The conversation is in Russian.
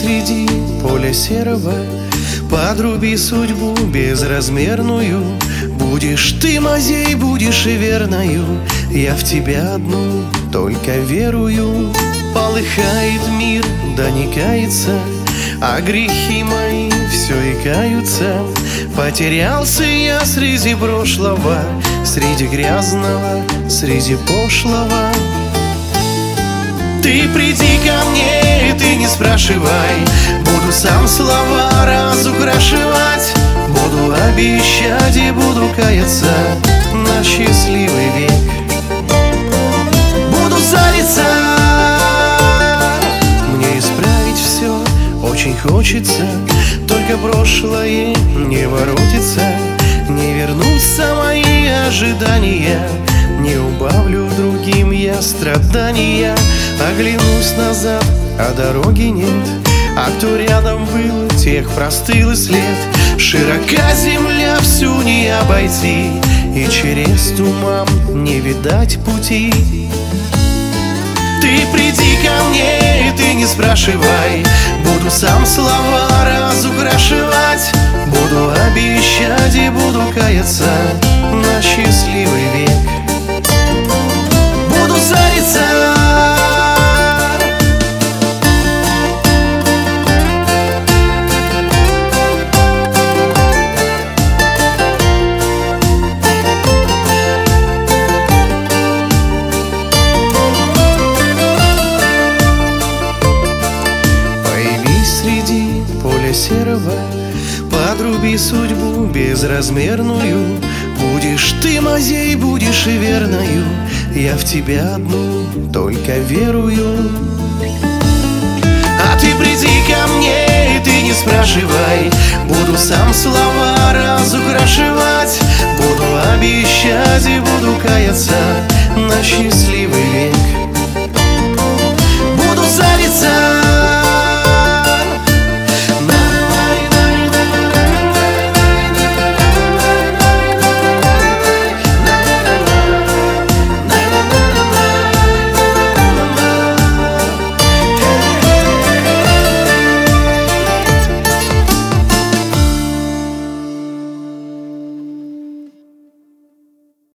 среди поля серого, подруби судьбу безразмерную. Будешь ты моей, будешь и верною, я в тебя одну только верую. Полыхает мир, да не кается, а грехи мои все и каются. Потерялся я среди прошлого, среди грязного, среди пошлого. Ты приди ко мне, ты не спрашивай, буду сам слова разукрашивать. Буду обещать и буду каяться на счастливый век. Буду зариться, мне исправить все очень хочется, только прошлое не воротится. Не вернутся мои ожидания, не убавлю другим я страдания. Оглянусь назад, а дороги нет, а кто рядом был, тех простыл и след. Широка земля, всю не обойти, и через туман не видать пути. Ты приди ко мне, и ты не спрашивай, буду сам слова разукрашивать. Буду обещать и буду каяться на счастливый век. Буду зариться, среди поля серого, подруби судьбу безразмерную. Будешь ты моей, будешь и верною, я в тебя одну только верую. А ты приди ко мне, и ты не спрашивай, буду сам слова разукрашивать. Буду обещать и буду каяться на счастливый век.